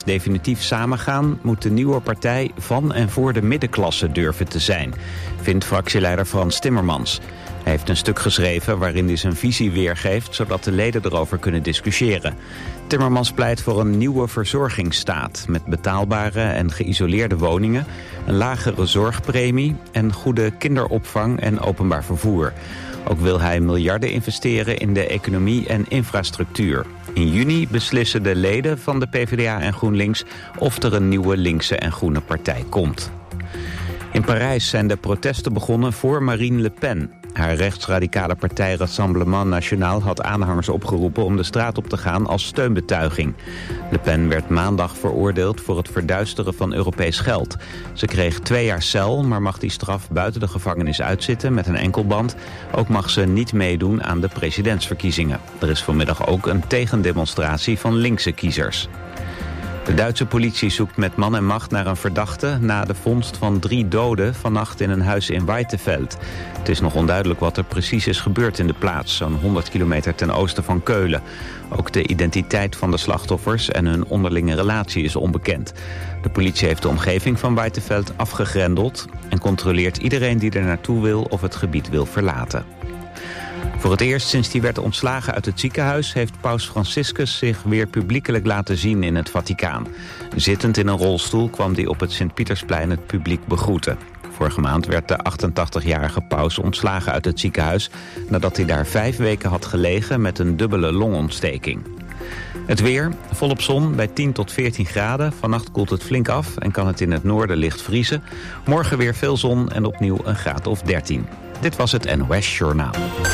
definitief samengaan, moet de nieuwe partij van en voor de middenklasse durven te zijn, vindt fractieleider Frans Timmermans. Hij heeft een stuk geschreven waarin hij zijn visie weergeeft, zodat de leden erover kunnen discussiëren. Timmermans pleit voor een nieuwe verzorgingsstaat met betaalbare en geïsoleerde woningen, een lagere zorgpremie en goede kinderopvang en openbaar vervoer. Ook wil hij miljarden investeren in de economie en infrastructuur. In juni beslissen de leden van de PvdA en GroenLinks of er een nieuwe linkse en groene partij komt. In Parijs zijn de protesten begonnen voor Marine Le Pen. Haar rechtsradicale partij Rassemblement National had aanhangers opgeroepen om de straat op te gaan als steunbetuiging. Le Pen werd maandag veroordeeld voor het verduisteren van Europees geld. Ze kreeg 2 jaar cel, maar mag die straf buiten de gevangenis uitzitten met een enkelband. Ook mag ze niet meedoen aan de presidentsverkiezingen. Er is vanmiddag ook een tegendemonstratie van linkse kiezers. De Duitse politie zoekt met man en macht naar een verdachte na de vondst van 3 doden vannacht in een huis in Waiteveld. Het is nog onduidelijk wat er precies is gebeurd in de plaats, zo'n 100 kilometer ten oosten van Keulen. Ook de identiteit van de slachtoffers en hun onderlinge relatie is onbekend. De politie heeft de omgeving van Waiteveld afgegrendeld en controleert iedereen die er naartoe wil of het gebied wil verlaten. Voor het eerst sinds hij werd ontslagen uit het ziekenhuis heeft paus Franciscus zich weer publiekelijk laten zien in het Vaticaan. Zittend in een rolstoel kwam hij op het Sint-Pietersplein het publiek begroeten. Vorige maand werd de 88-jarige paus ontslagen uit het ziekenhuis nadat hij daar 5 weken had gelegen met een dubbele longontsteking. Het weer, volop zon bij 10 tot 14 graden. Vannacht koelt het flink af en kan het in het noorden licht vriezen. Morgen weer veel zon en opnieuw een graad of 13. Dit was het NOS Journaal.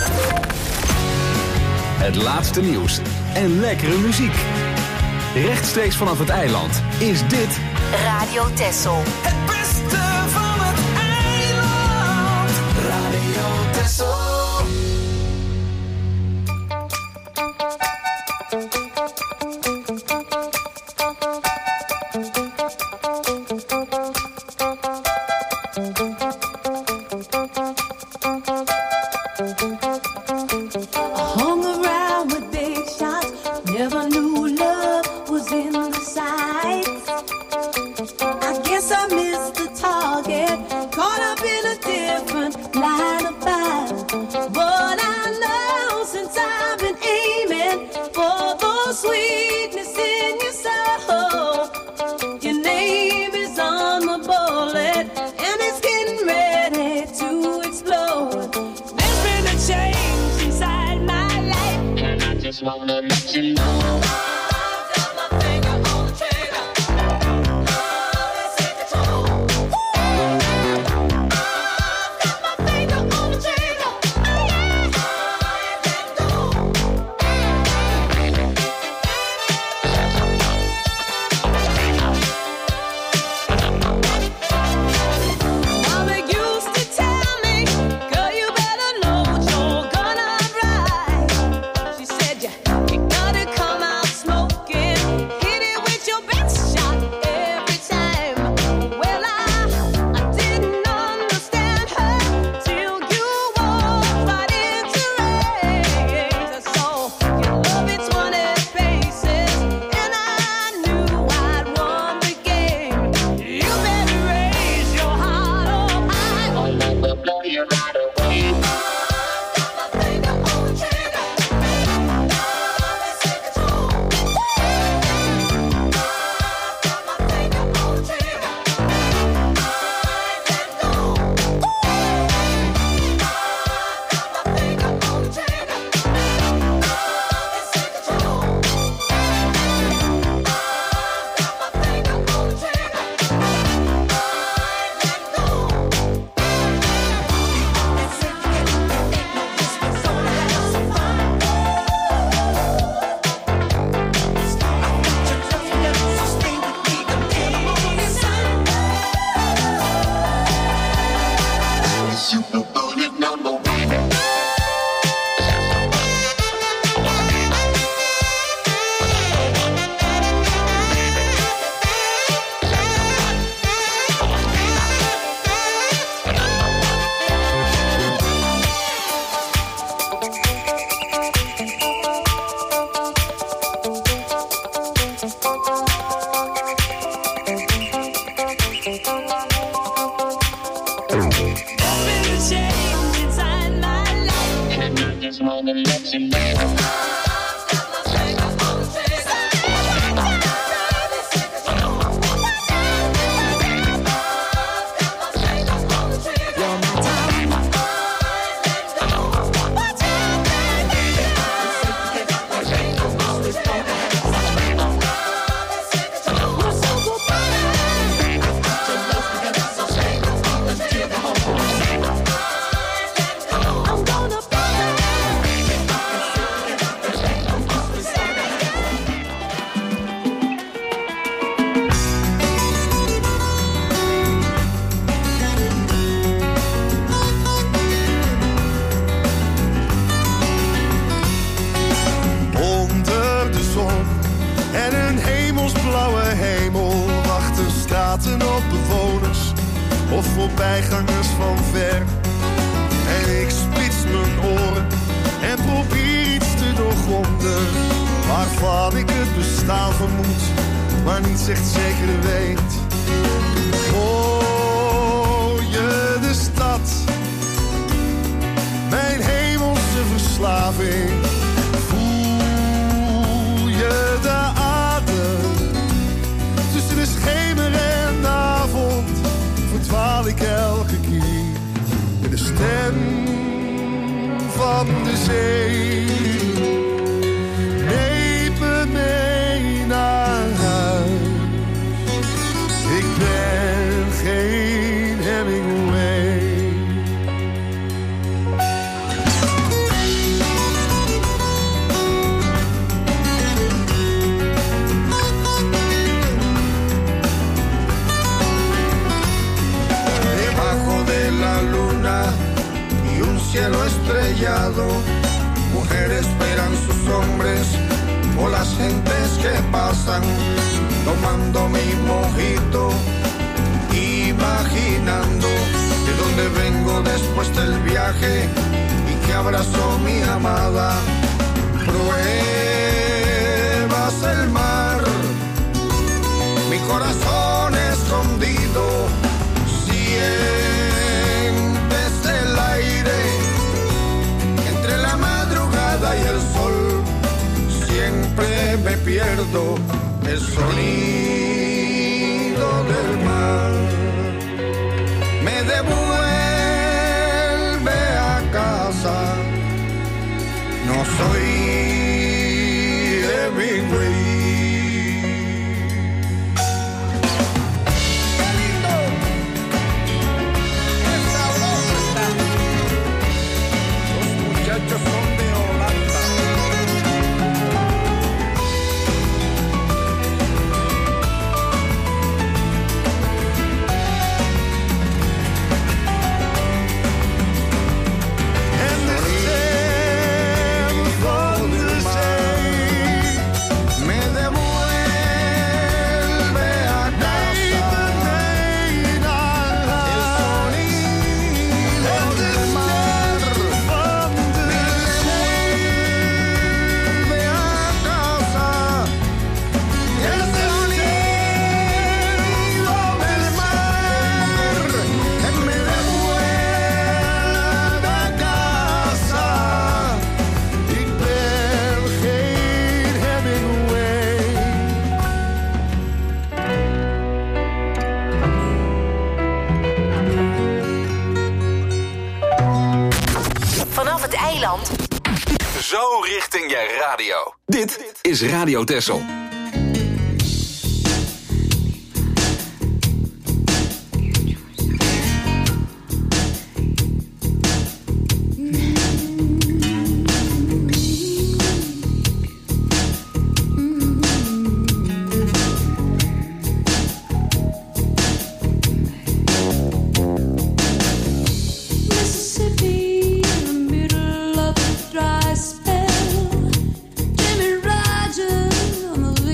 Het laatste nieuws en lekkere muziek. Rechtstreeks vanaf het eiland is dit Radio Texel. Het beste van het eiland. Radio Texel. Wanna let you know I've got my finger on the trigger. wanna let you know. Of voorbijgangers van ver. En ik spits mijn oren en probeer iets te doorgronden, waarvan ik het bestaan vermoed, maar niet echt zeker weet. Hoor je de stad, mijn hemelse verslaving? Voel je de adem tussen de schemer en de avond? Verdwaal ik elke keer in de stem van de zee. Neem me mee naar huis. Ik ben geen Hemingway. Cielo estrellado, mujeres esperan sus hombres, o las gentes que pasan, tomando mi mojito, imaginando de dónde vengo después del viaje y que abrazó mi amada. Pruebas el mar, mi corazón escondido, sientes el aire entre la madrugada y el sol. Siempre me pierdo el sonido del mar. Me devuelve a casa. No soy Hemingway. Zo richting je radio. Dit is Radio Texel. Dry spell, Jimmy Rogers on the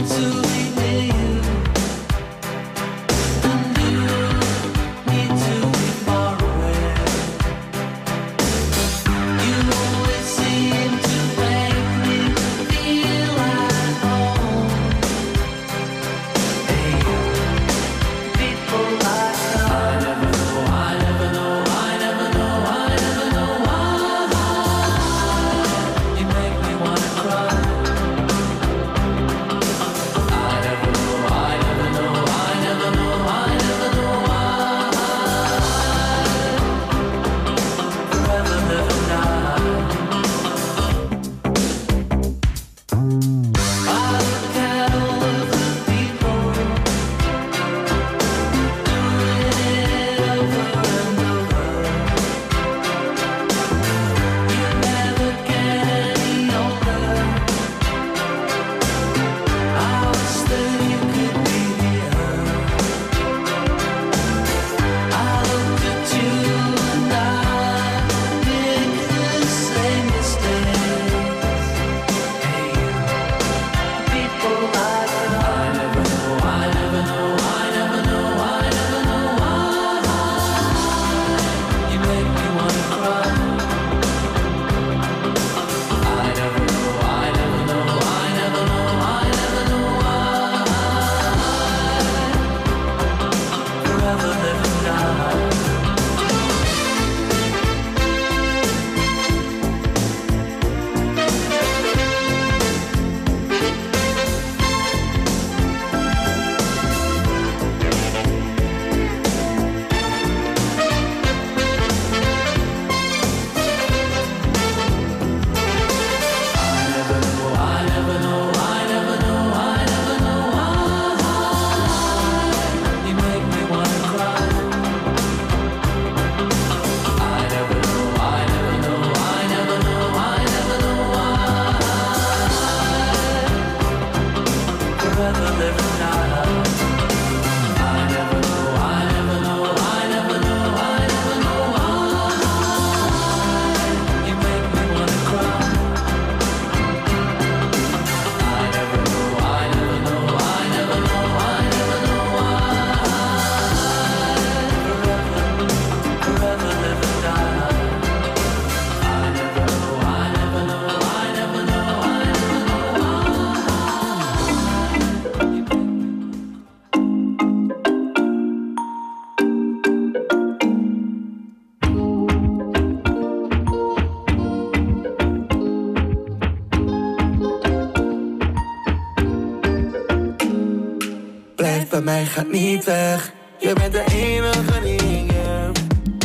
Bij mij gaat niet weg. Je bent de enige die ik heb.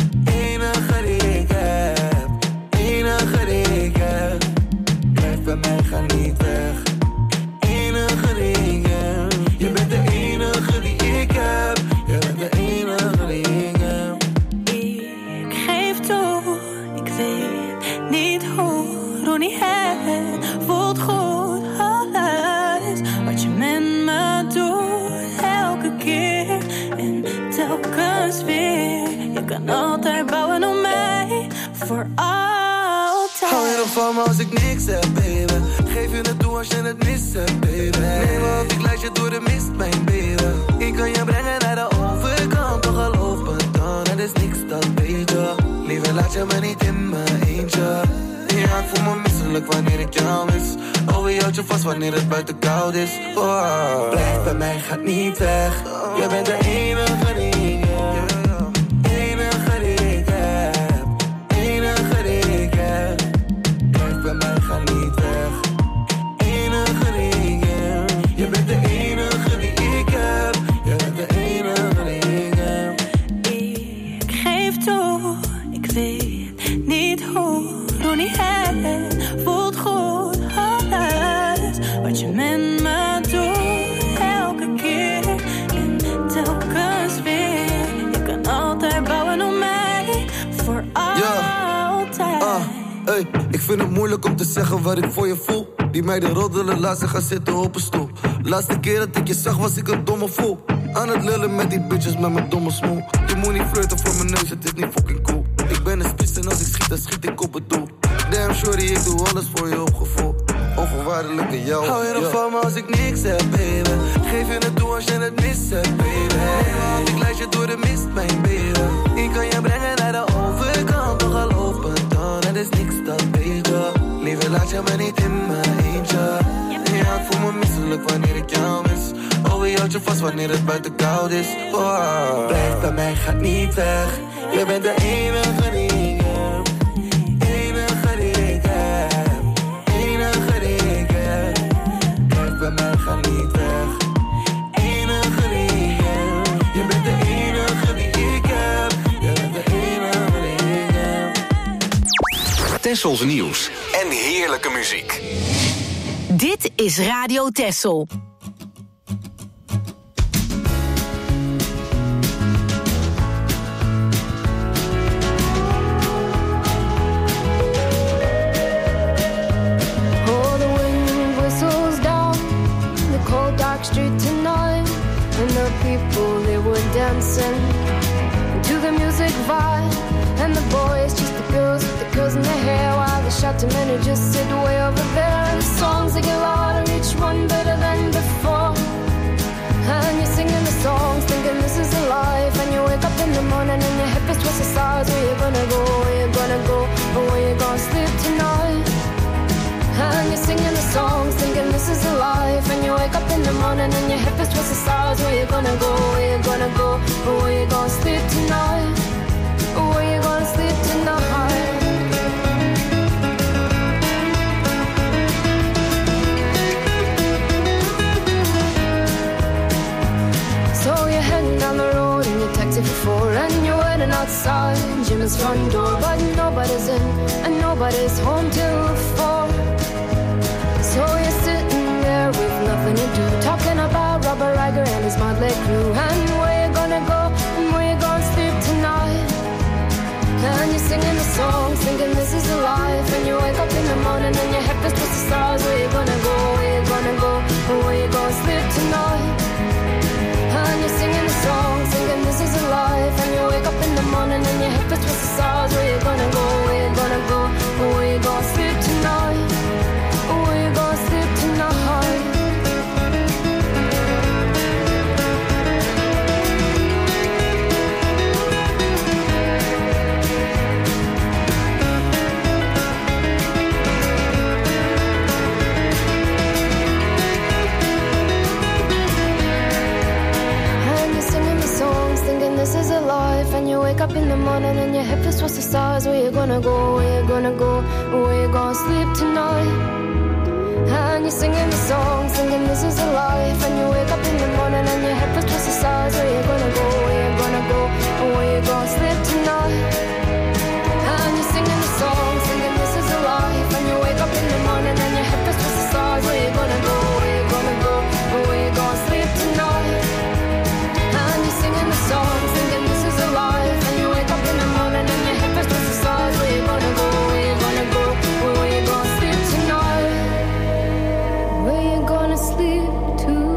Enige die ik heb. Enige die ik heb. Blijf bij mij, ga niet weg. Enige die ik heb. Je bent de enige die ik heb. Je bent de enige die ik heb. Ik geef toe, ik weet niet hoe niet het voelt goed. Alles wat je met me doet, elke keer en telkens weer. Je kan altijd bouwen op mij, voor altijd. Hou je nog van me als ik niks heb, baby? Geef je het toe als je het mis hebt, baby. Neem me of ik leid je door de mist, mijn baby. Ik kan je brengen naar de overkant, toch geloof me dan. Het is niks, dat weet je. Liever laat je me niet in mijn eentje. Ja, ik voel me misselijk wanneer ik jou mis. Oh, je houdt je vast wanneer het buiten koud is. Oh. Blijf bij mij, gaat niet weg. Je bent de enige die ik heb. Enige die ik heb. Enige die ik heb. Blijf bij mij, ga niet weg. Enige die ik heb. Je bent de enige die ik heb. Je bent de enige die ik heb. Ik geef toe, ik weet niet hoe niet het voelt goed. Alles wat je met me doet, elke keer en telkens weer. Je kan altijd bouwen op mij, voor altijd. Hey, ik vind het moeilijk om te zeggen wat ik voor je voel. Die meiden roddelen, laat ze gaan zitten op een stoel. Laatste keer dat ik je zag was ik een domme fool. Aan het lullen met die bitches met mijn domme smoel. Je moet niet flirten voor mijn neus, het is niet fucking cool. Ik ben een spits en als ik schiet, dan schiet ik op het doel. Damn shorty, ik doe alles voor je opgevoel. onvoorwaardelijke jou. Hou je nog van me als ik niks heb, baby? Geef je het toe als je het mis hebt, baby. Nee, want ik leid je door de mist, mijn baby. Ik kan je brengen naar de overkant, toch al open dan. Het is niks dat beter. Liever laat je me niet in mijn eentje. Ja, ik voel me misselijk wanneer ik jou mis. Oh, je houdt je vast wanneer het buiten koud is. Oh. Blijf bij mij, gaat niet weg. Je bent de enige die ik heb. Enige die ik heb. Enige die ik heb. Blijf bij mij, ga niet weg. Enige die ik heb. Je bent de enige die ik heb. Je bent de enige die ik heb. Tessels nieuws en heerlijke muziek. Dit is Radio Tessel. Street tonight, and the people they were dancing to the music vibe, and the boys just the girls with the curls in their hair, while the shouting men who just sit way over there. And the songs they get louder, each one better than before. And you're singing the songs, thinking this is a life. And you wake up in the morning and your hip is twisted sides. Where you gonna go? Where you gonna go? Or where you gonna sleep tonight? And you're singing the songs, thinking this is a life. And you wake up in the morning and your hip is twisted sides. Where you gonna go? Where you gonna go? Or where you gonna sleep tonight? Or where you gonna sleep tonight? So you're heading down the road in your taxi for 4, and you're waiting outside Jim's front door, but nobody's in and nobody's home till 4. So you're sitting there with nothing to do, talking about Robert Riger and his motley crew, and where you gonna go and where you gonna sleep tonight. And you're singing the songs, thinking this is a life. And you wake up in the morning and your head is twisted the stars. Where you gonna go, where you gonna go, and where you gonna sleep tonight. And you're singing the songs, thinking this is a life. And you wake up in the morning and your hip is twisted the stars. Where you gonna go, where you gonna go, and where you gonna sleep tonight. Where you gonna sleep tonight. This is a life, and you wake up in the morning and your hip is twisted the stars. Where you gonna go, where you gonna go, where you gonna sleep tonight. And you're singing the song, singing this is a life. And you wake up in the morning and your hip is twisted the stars. Where you gonna go, where you gonna go, where you gonna sleep tonight. And you're singing the song, singing this is a life. And you wake up in the morning and your hip is twisted the stars. Where you gonna go, where you gonna go, where you gonna sleep tonight. And you're singing the song, singing this is a life. And you wake up in the morning and your hip is twisted the stars. Where you gonna go, where you gonna go, where you gonna sleep tonight. Where you gonna sleep tonight.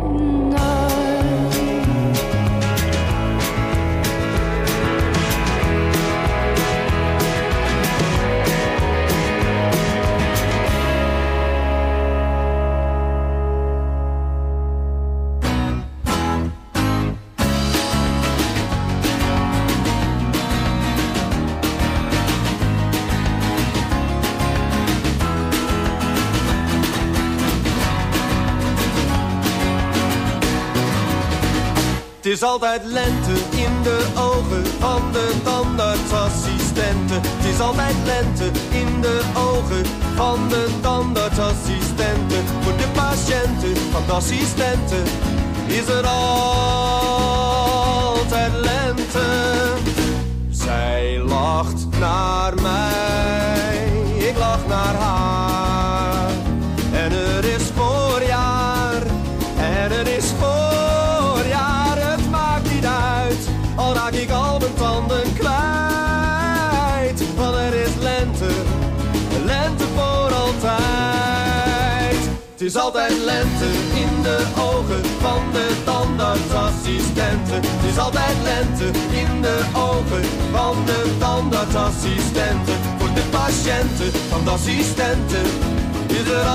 Het is altijd lente in de ogen van de tandartsassistenten. Het is altijd lente in de ogen van de tandartsassistenten. Voor de patiënten van de assistenten is er altijd lente. Zij lacht naar mij, ik lach naar haar. En er is voorjaar, en er is voorjaar. Al raak ik al mijn tanden kwijt. Want er is lente, lente voor altijd. Het is altijd lente in de ogen van de tandartsassistenten. Het is altijd lente in de ogen van de tandartsassistenten. Voor de patiënten, van de assistenten is er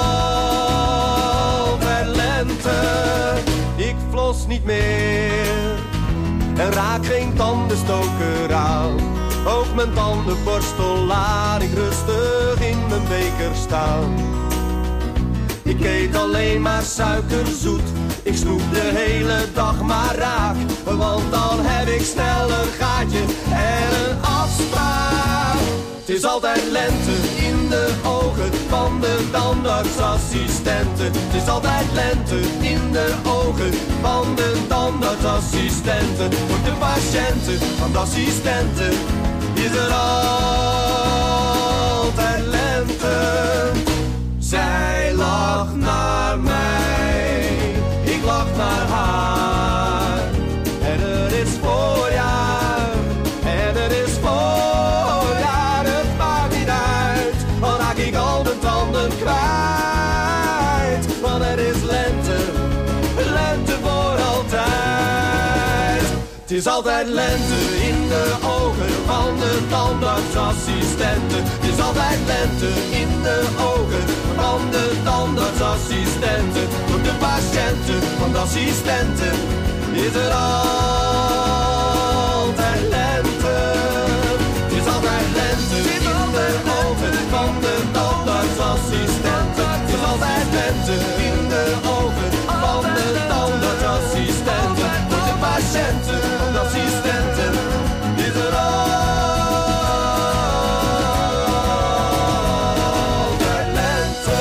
altijd lente. Ik flos niet meer en raak geen tandenstoker aan. Ook mijn tandenborstel laat ik rustig in mijn beker staan. Ik eet alleen maar suikerzoet, ik snoep de hele dag maar raak. Want dan heb ik snel een gaatje en een afspraak. Het is altijd lente in de ogen van de tandartsassistenten. Het is altijd lente in de ogen van de tandartsassistenten. Voor de patiënten van de assistenten is er altijd lente. Zij lacht naar mij, ik lach naar haar. En het is voorjaar, en het is voorjaar. Het maakt niet uit, al raak ik al de tanden kwijt. Want het is lente, lente voor altijd. Het is altijd lente in de ogen van de tandartsassistenten. Het is altijd lente in de ogen van de tandartsassistenten. Voor de patiënten van de assistenten is er altijd lente. Het is altijd lente in de ogen van de tandartsassistenten. Het is altijd lente in de ogen van de tandartsassistenten. Voor de patiënten van de assistenten is er altijd lente.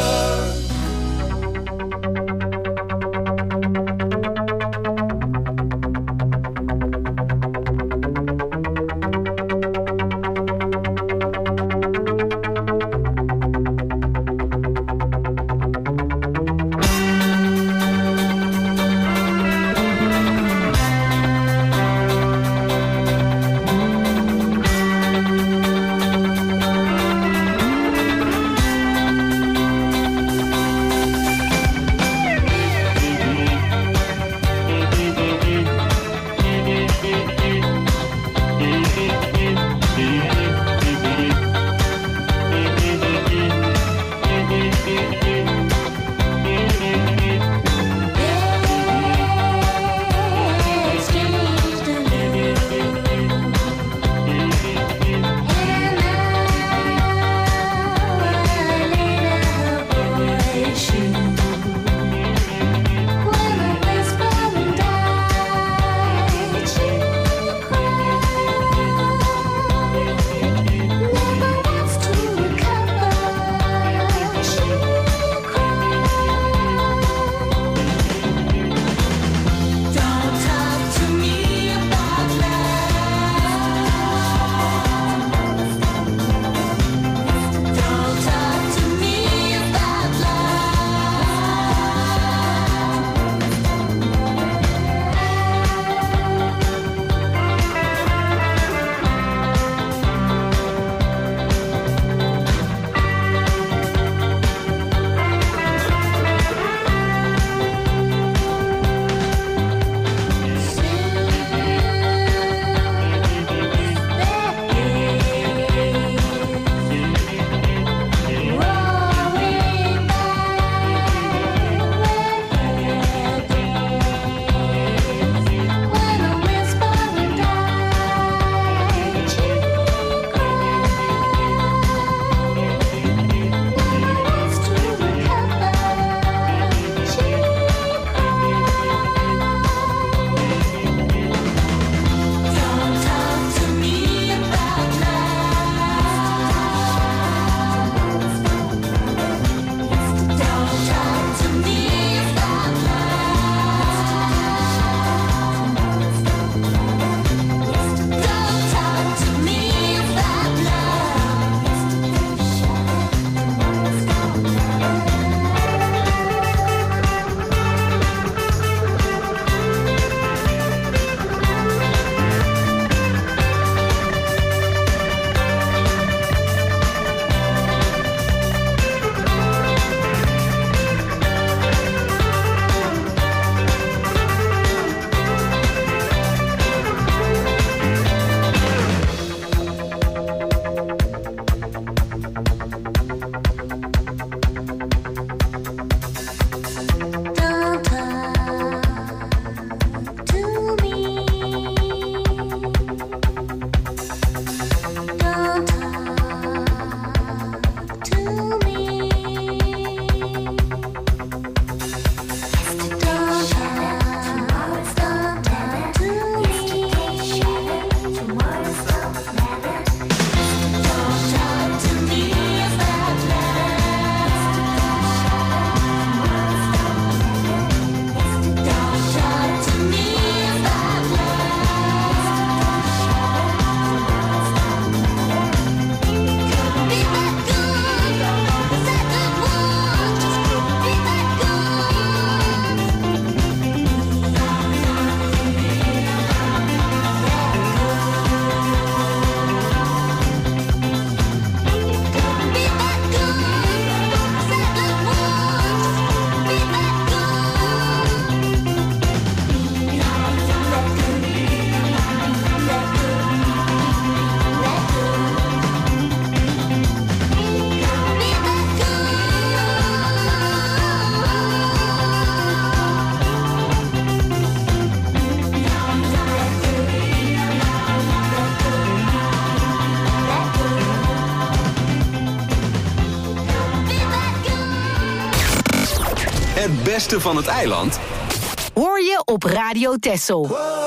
beste van het eiland hoor je op Radio Texel.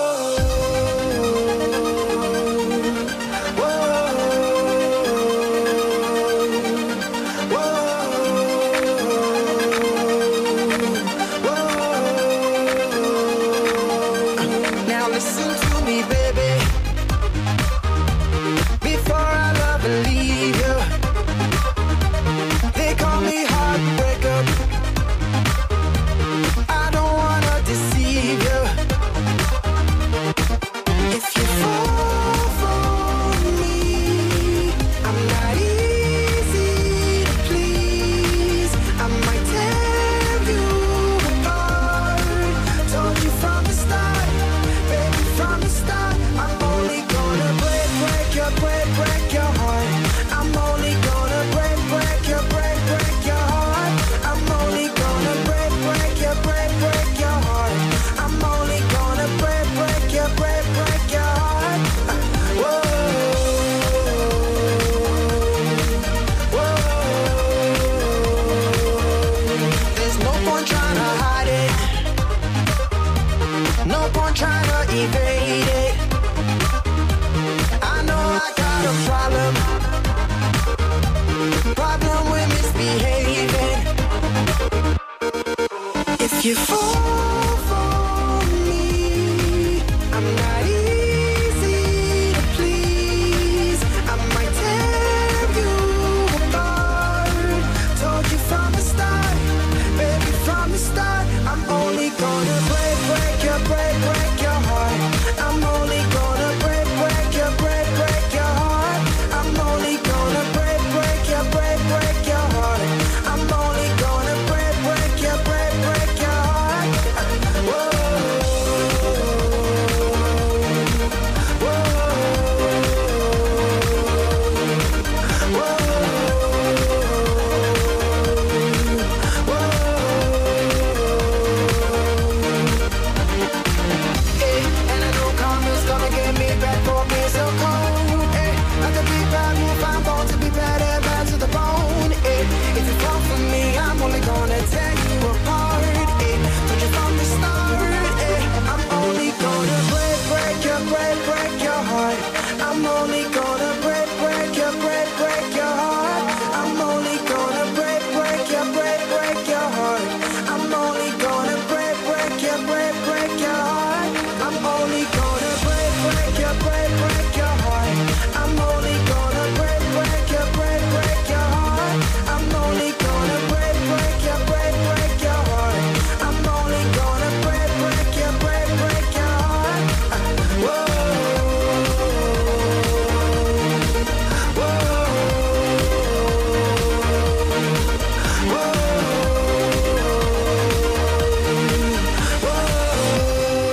Now listen to me, baby. Before I love and leave you, they call me heartbreaker. I don't wanna deceive you. If you fall for me, I'm not easy to please. I might tear you apart. Told you from the start, baby, from the start. I'm only gonna break your heart. I'm only gonna break your heart. I'm only gonna break your heart. I'm only gonna break your heart. Whoa, whoa. There's no point trying to hide it. No point trying to evade it. I know I got a problem with misbehaving. If you fall for me, I'm not easy to please. I might tear you apart. Told you from the start, baby, from the start. I'm only gonna break your heart. I'm only gonna break your heart. I'm only gonna break your heart. I'm only gonna break your heart. Whoa, whoa, and I know karma's gonna get me back for being so cold. I could be bad, move, I'm born to be bad and bad to the bone. If you fall for me, I'm only gonna tear you apart. Told you from the start, I'm only gonna break your heart. I'm only gonna break your heart. I'm only gonna break your heart. I'm only gonna break your heart. I'm only gonna break your heart. I'm only gonna break your heart. I'm only gonna break your heart. I'm only gonna break your heart. Whoa, whoa, whoa, whoa.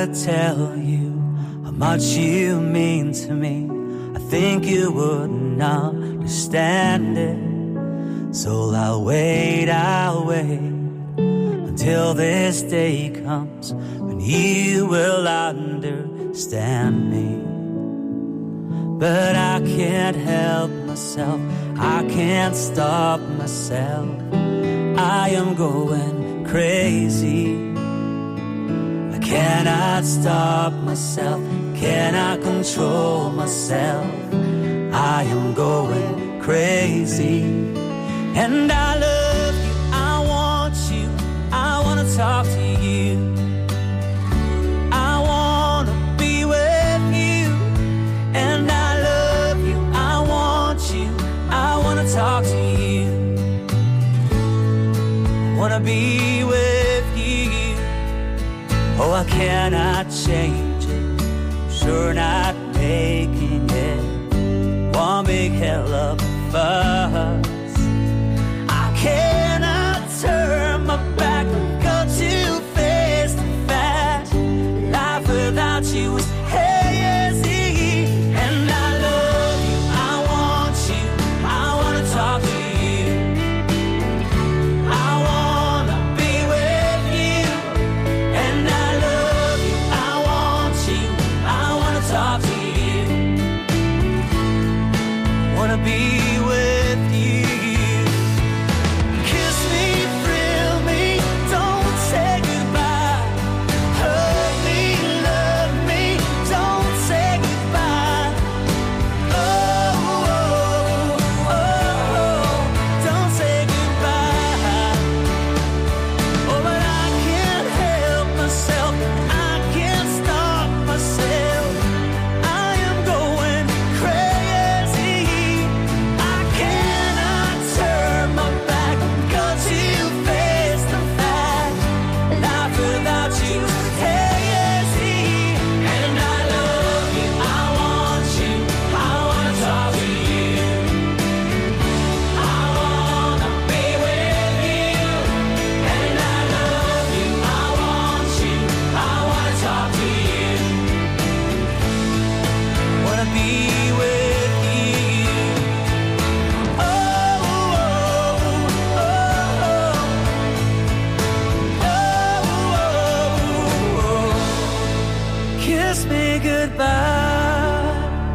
could tell you how much you mean to me, I think you wouldn't understand it. So I'll wait until this day comes when you will understand me. But I can't help myself, I can't stop myself. I am going crazy. I cannot stop myself, cannot control myself. I am going crazy. And I love you, I want you, I want to talk to you. I want to be with you. And I love you, I want you, I want to talk to you. I want to be with you. Oh, I cannot change it, sure not making it one big hell of a fuss. I cannot turn my back, go too fast and fast. Life without you is hazy. And I love you, I want you, I want to talk to you. Be with you. Kiss me, thrill me, don't say goodbye. Hug me, love me, don't say goodbye. Oh, oh, oh, oh, don't say goodbye. Oh, but I can't help myself, I can't stop myself. I am going crazy. Kiss me goodbye.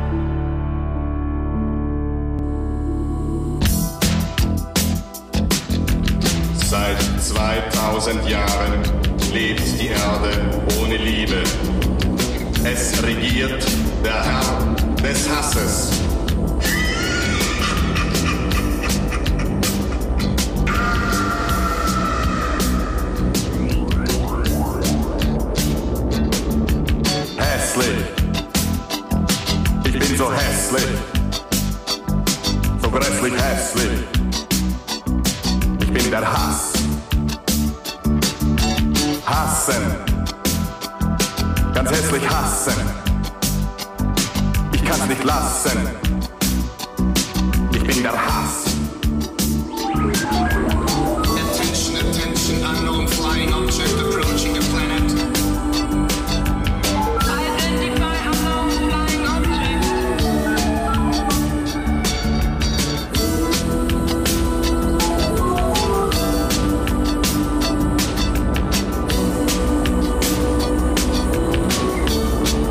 Seit 2000 Jahren lebt die Erde ohne Liebe. Es regiert der Herr des Hasses. Ich bin so hässlich, so grässlich hässlich. Ich bin der Hass. Hassen, ganz hässlich hassen. Ich kann's nicht lassen. Ich bin der Hass. Attention, attention, unknown flying object approaching a planet.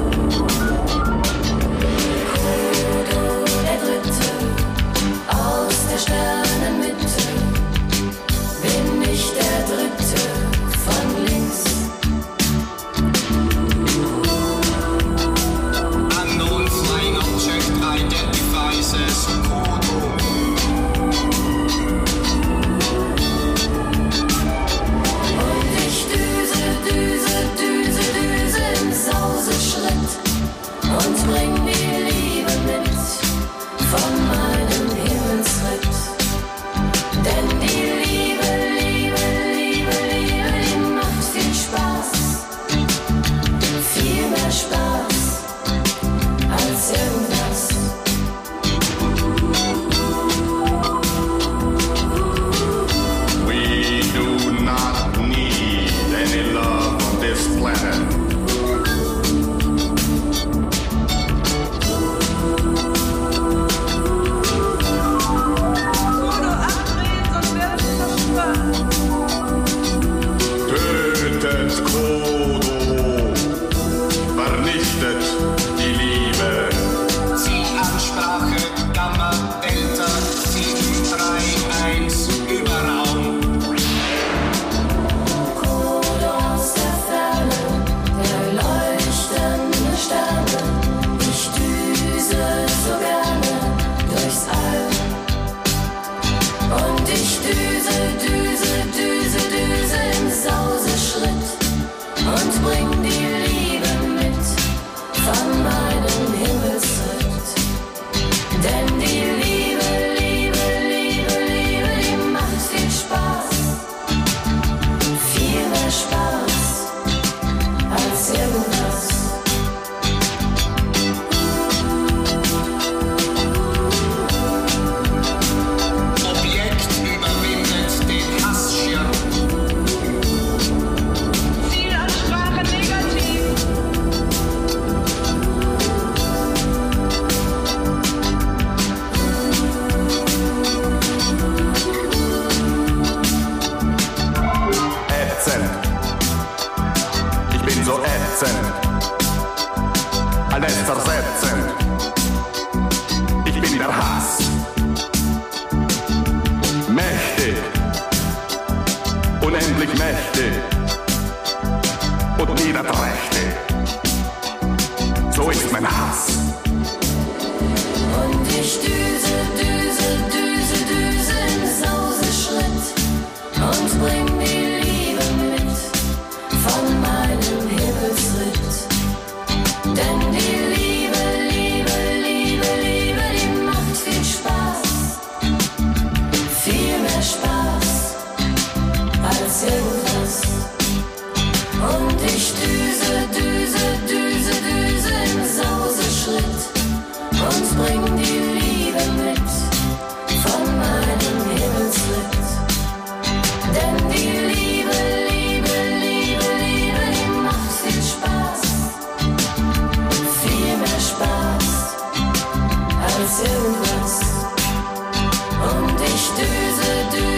All ich Mächte und Niederträchte. So ist mein Hass. Und ich düse im Sauseschritt und bring die Liebe mit von meinem Himmelsritt. Denn die Liebe, die macht viel Spaß. Viel mehr Spaß als irgendwas. Und ich düse im Sauseschritt und bring die Liebe mit von meinem Himmelsritt. Denn die Liebe, die macht viel Spaß. Viel mehr Spaß als irgendwas. Und ich düse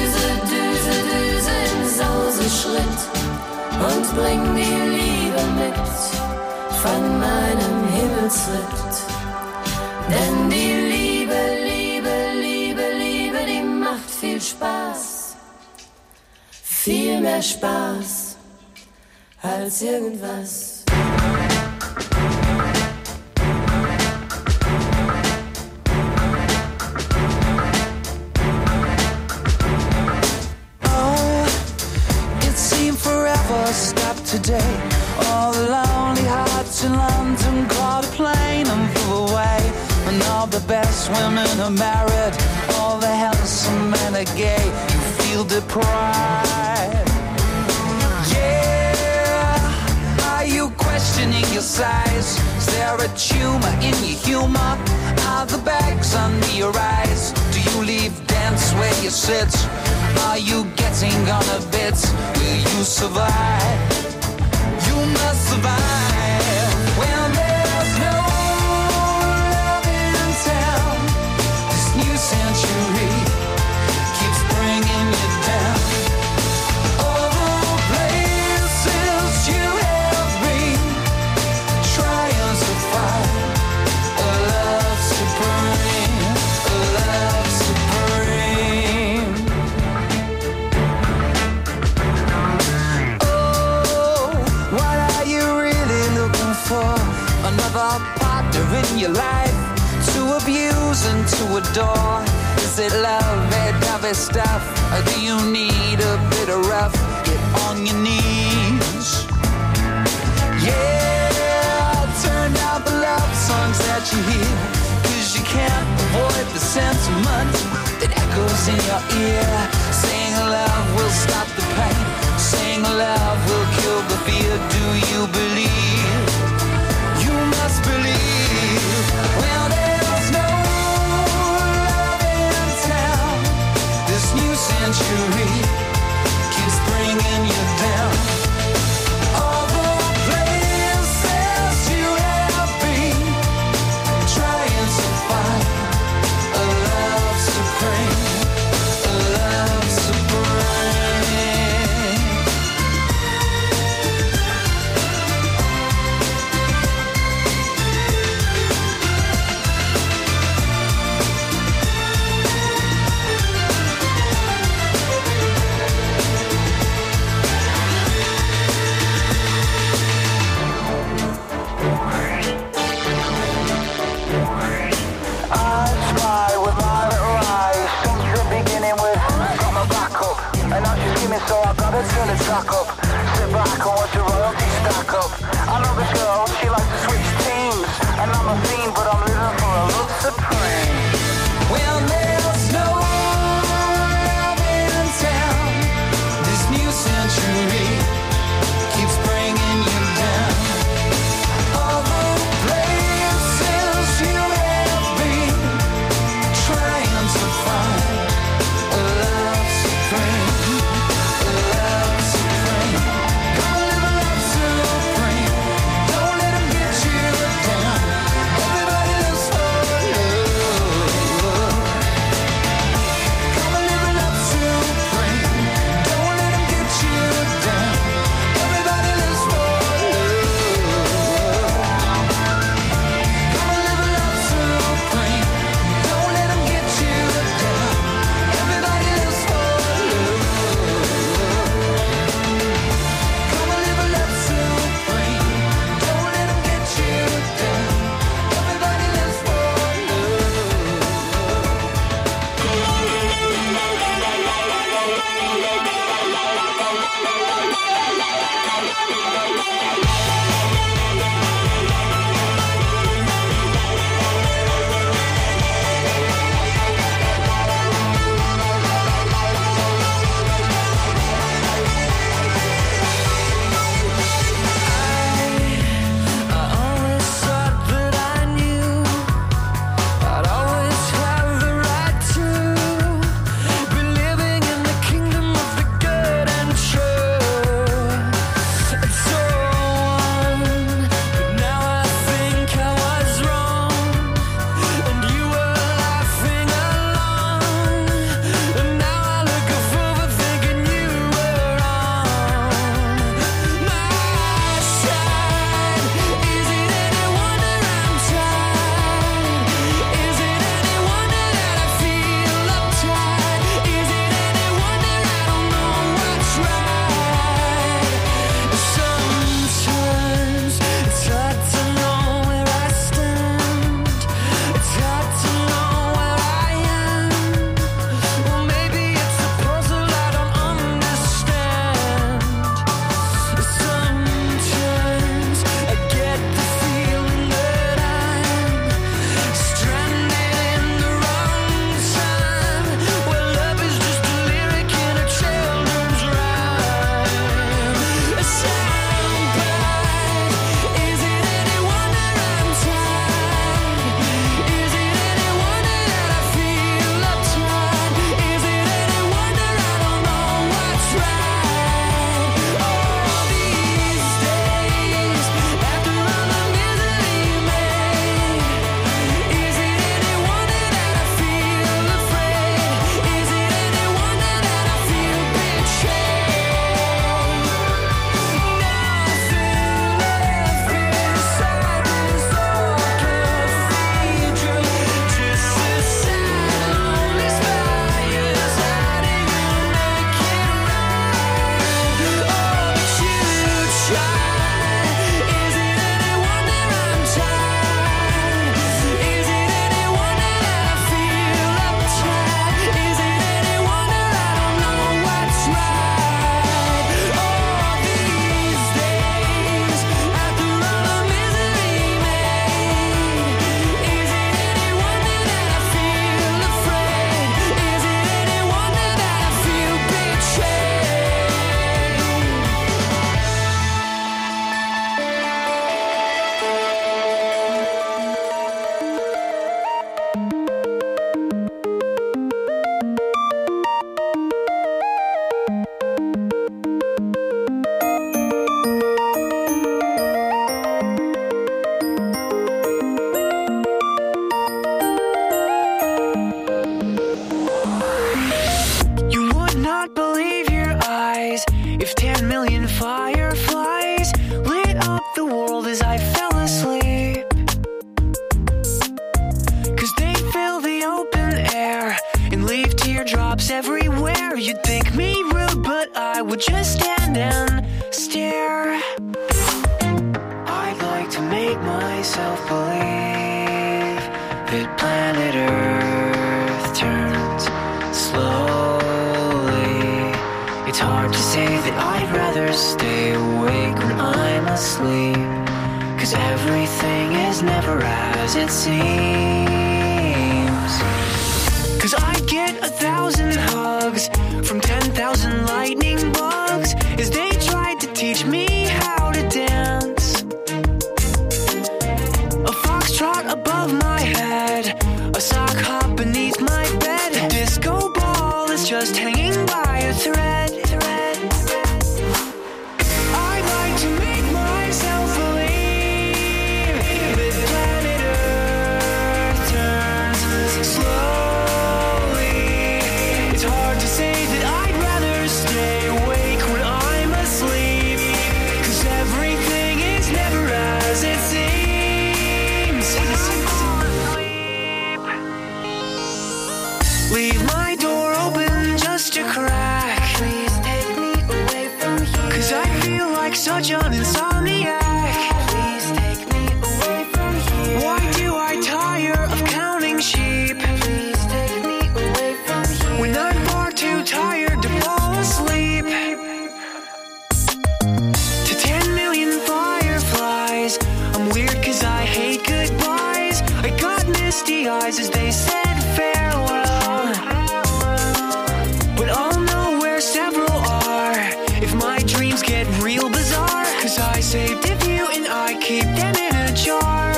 im Sauseschritt und bring die Liebe mit von meinem Himmelsritt. Denn die Liebe, die macht viel Spaß. Viel mehr Spaß als irgendwas. Stop today. All the lonely hearts in London caught a plane and flew away. And all the best women are married, all the handsome men are gay. You feel deprived. Yeah, are you questioning your size? Is there a tumor in your humor? Are the bags under your eyes? Do you leave dance where you sit? Are you getting on a bit? Will you survive? You must survive. When there's no love in town, this new century keeps bringing you down. All the places you have been, trying to find a love supreme, a love supreme. Another partner in your life to abuse and to adore. Is it love, that heavy stuff? Or do you need a bit of rough? Get on your knees. Yeah, turn down the love songs that you hear, 'cause you can't avoid the sentiment that echoes in your ear. Saying love will stop the pain, saying love will kill the fear. Do you believe? You must believe. Well, there's no love in town. This new century keeps bringing you down. All the places you have been, trying to find a love supreme, a love supreme. So I gotta turn the track up, sit back and watch the royalty stack up. I know this girl, she likes to switch teams, and I'm a fiend, but I'm living for a love supreme. Well, there's no love in town. This new century keeps bringing you down. All the places you have been, trying to find a love supreme. might think me rude, but I would just stand and stare. I'd like to make myself believe that planet Earth turns slowly. It's hard to say that I'd rather stay awake when I'm asleep, 'cause everything is never as it seems. 'Cause I get 1,000 hugs from 10,000 lightning bugs as they tried to teach me how to dance. A foxtrot above my head, a sock hop beneath my bed. A disco ball is just hanging by a thread. I'd like to make myself believe that planet Earth turns slowly. It's hard to say that I'd rather stay awake when I'm asleep, 'cause everything is never as it seems. Leave my door open just a crack. Please take me away from here, 'cause I feel like such an insomniac. Please take me away from here. Why do I tire of counting sheep? Please take me away from here, when I'm far too tired to fall asleep. To 10 million fireflies, I'm weird 'cause I hate goodbyes. I got misty eyes as they said farewell, but I'll know where several are if my dreams get real bizarre, 'cause I saved a few and I keep them in a jar.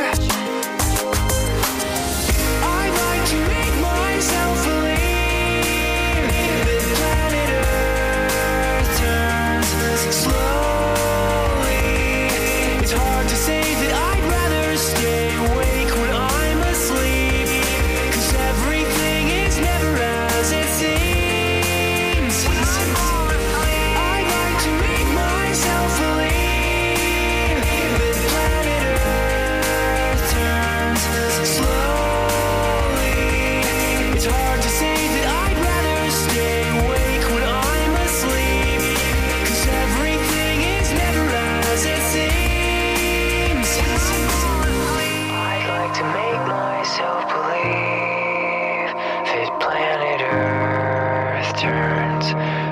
I'd like to make myself believe that planet Earth turns slowly. It's hard to say that I'd rather stay awake when I'm asleep, 'cause everything is never as it seems. I'd like to make myself believe that planet Earth turns slowly. It's hard to say that I'd rather stay awake when I'm asleep, 'cause everything is never as it seems. I'd like to make myself believe that planet Earth turns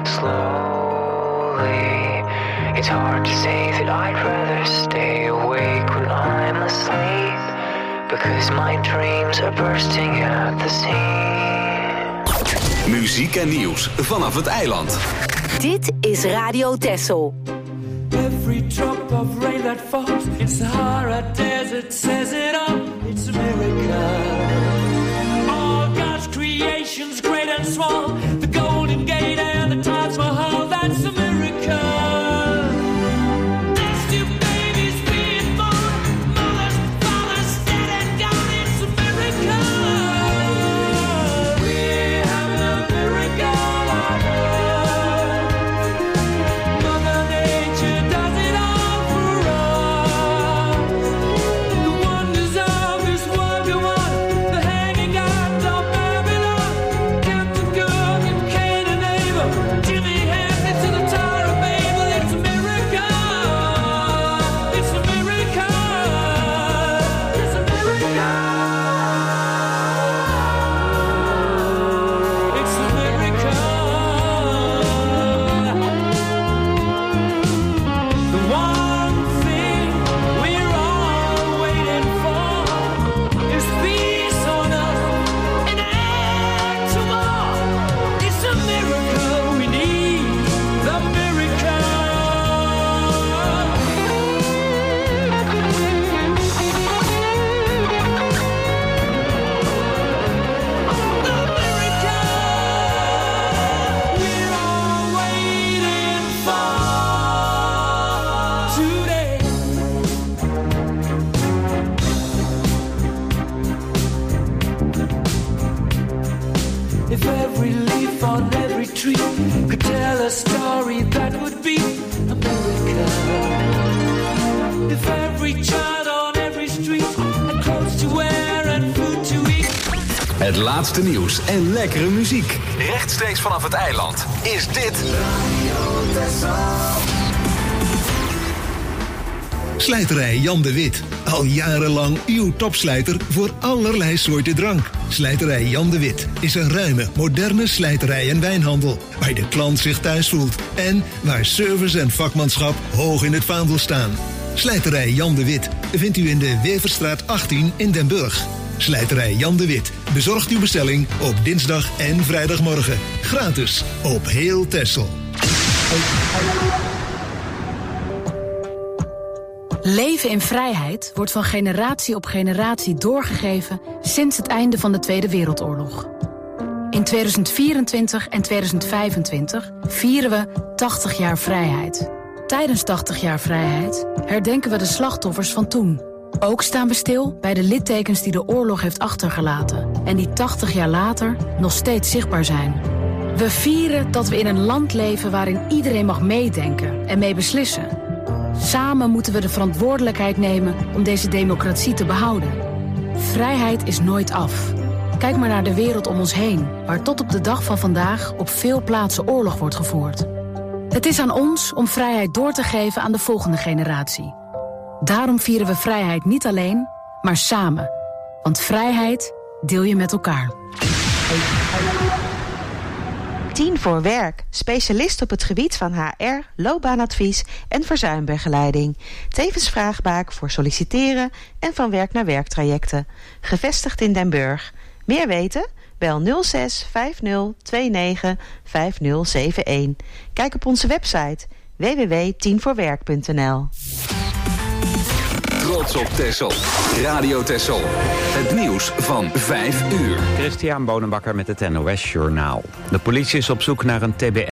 slowly. It's hard to say that I'd rather stay awake when I'm asleep, because my dreams are bursting at the seams. Muziek en nieuws vanaf het eiland. Dit is Radio Texel. Every drop of rain that falls in Sahara Desert says it all. It's a miracle. All God's creations, great and small, the Golden Gate and the Taj Mahal, that's a miracle. There's two babies being born, mothers, fathers, dead and gone, it's a miracle. We have a miracle on earth. Mother Nature does it all for us. The wonders of this world go on, the hanging gods of Babylon, Captain Cook and Cain and Abel, Jimmy Henry to the Tower of Babel. It's a miracle. It's a miracle. It's a miracle. It's a miracle. The one thing we're all waiting for is peace on earth and end to war. It's a miracle we need, the miracle. We're all waiting for today. If every leaf on every tree could tell a story, that would be a miracle. If every child on every street had clothes to wear and food to eat. Het laatste nieuws en lekkere muziek. rechtstreeks vanaf het eiland is dit... Slijterij Jan de Wit. Al jarenlang uw topslijter voor allerlei soorten drank. Slijterij Jan de Wit is een ruime, moderne slijterij en wijnhandel. Waar de klant zich thuis voelt. En waar service en vakmanschap hoog in het vaandel staan. Slijterij Jan de Wit vindt u in de Weverstraat 18 in Den Burg. Slijterij Jan de Wit bezorgt uw bestelling op dinsdag en vrijdagmorgen. Gratis op heel Texel. Leven in vrijheid wordt van generatie op generatie doorgegeven sinds het einde van de Tweede Wereldoorlog. In 2024 en 2025 vieren we 80 jaar vrijheid. Tijdens 80 jaar vrijheid herdenken we de slachtoffers van toen. Ook staan we stil bij de littekens die de oorlog heeft achtergelaten en die 80 jaar later nog steeds zichtbaar zijn. We vieren dat we in een land leven waarin iedereen mag meedenken en mee beslissen. Samen moeten we de verantwoordelijkheid nemen om deze democratie te behouden. Vrijheid is nooit af. Kijk maar naar de wereld om ons heen, waar tot op de dag van vandaag op veel plaatsen oorlog wordt gevoerd. Het is aan ons om vrijheid door te geven aan de volgende generatie. Daarom vieren we vrijheid niet alleen, maar samen. Want vrijheid deel je met elkaar. 10 voor werk. Specialist op het gebied van HR, loopbaanadvies en verzuimbegeleiding. Tevens vraagbaak voor solliciteren en van werk naar werktrajecten. Gevestigd in Den Burg. Meer weten? Bel 06 50 29 5071. Kijk op onze website www.10voorwerk.nl. Trots op Texel. Radio Texel. Het nieuws van 5 uur. Christian Bonenbakker met het NOS Journaal. De politie is op zoek naar een TBS.